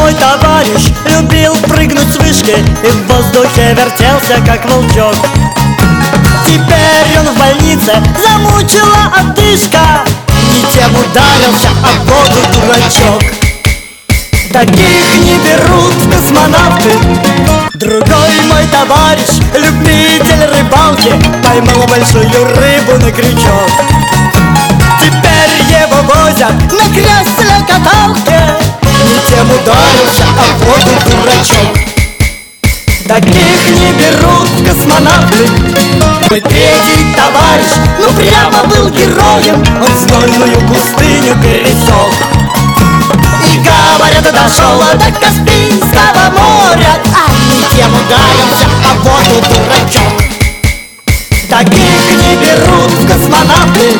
мой товарищ любил прыгнуть с вышки и в воздухе вертелся, как волчок. Теперь он в больнице, замучила одышка, не тем ударился, а в воду дурачок. Таких не берут в космонавты. Другой мой товарищ, любитель рыбалки, поймал большую рыбу на крючок. Теперь его возят на кресле-каталке, не тем ударился, а в воду дурачок. Таких не берут в космонавты. Мой третий товарищ, ну прямо был героем, он знойную пустыню пересек. И, говорят, дошел до Каспийского моря, а не тем ударился, а в воду дурачок. Таких не берут в космонавты.